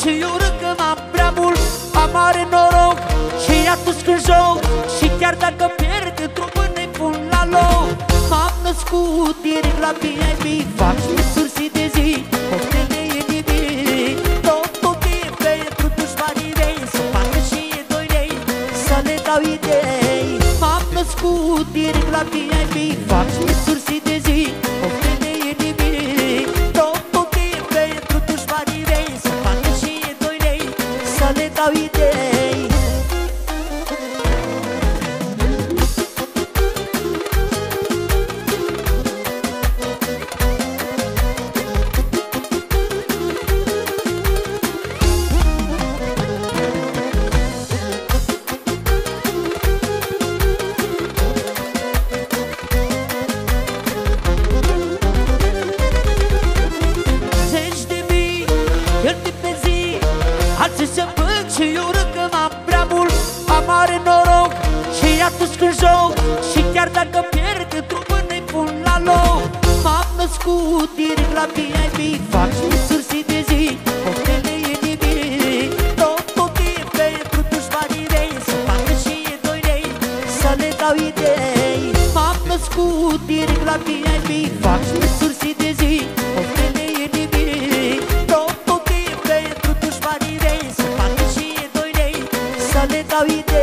și urât că m-am prea mult. Am mare noroc și atunci când joc, și chiar dacă pierd trupul ne pun la loc. M-am născut direct la VIP, fac șmețuri zi de zi, poftele e nimic. Totul e pentru dușmanii mei, să facă și ei 2 lei, să le dau idei. M-am născut direct la VIP, fac șmețuri zi de zi, poftele e nimic. Totul e pentru dușmanii mei, să facă și ei 2 lei, să le dau idei. Atunci când joc, și chiar dacă pierd trupul ne pun la loc. M-am născut direct la VIP, fac șmețuri zi de zi, poftele e nimic. Totul e pentru dușmanii mei, să facă și ei 2 lei, să le dau idei. M-am născut direct la VIP, fac șmețuri zi de zi, poftele e nimic. Totul e pentru dușmanii mei, să facă și ei 2 lei, să le dau idei.